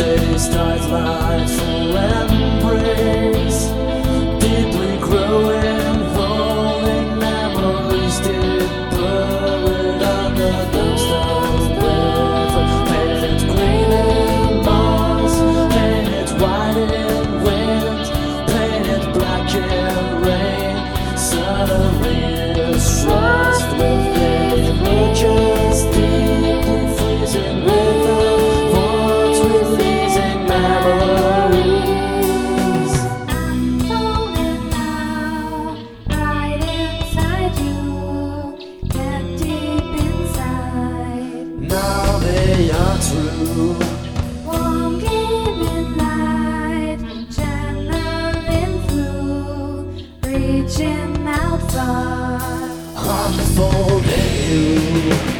This delightful embrace, deeply growing, holding memories deep buried under those stars. Painted green in moss, painted white in wind, painted black in rain. Suddenly it's frost within, we're just deeply freezing with the words releasing memories. I'm falling now, right inside you, get deep inside. Now they are true. Warm giving light, channeling through, reaching out far. Unfolding you.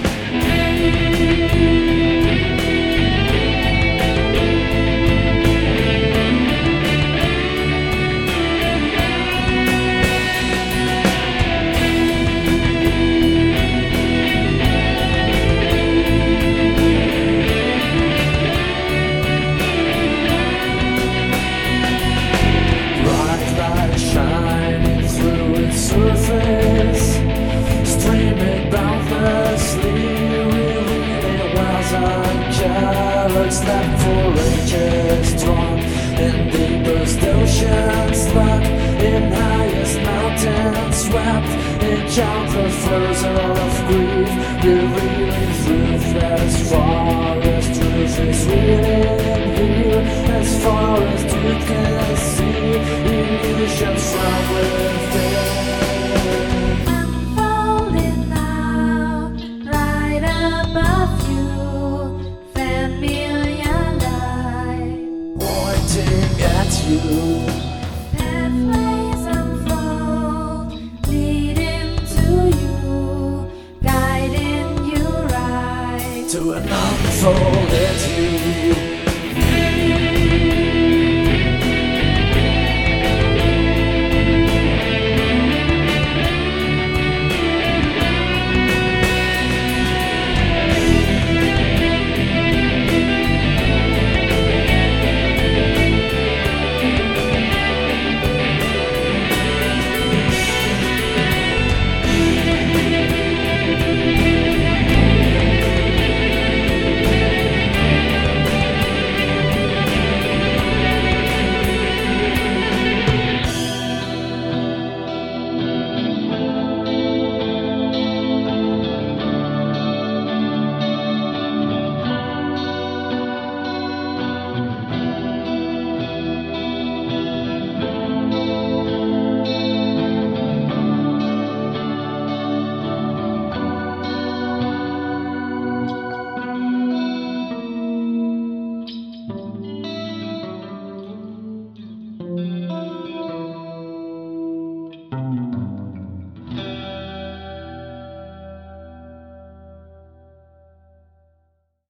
Shining through its surface, streaming boundlessly, revealing wells and calyx left for ages, drawn in deepest oceans, locked in highest mountains, swept in countless flows of grief, revealing truth as far as truth is reading here, as far as truth can see, illusions from within. I'm falling now, right above you, familiar light. Pointing at you.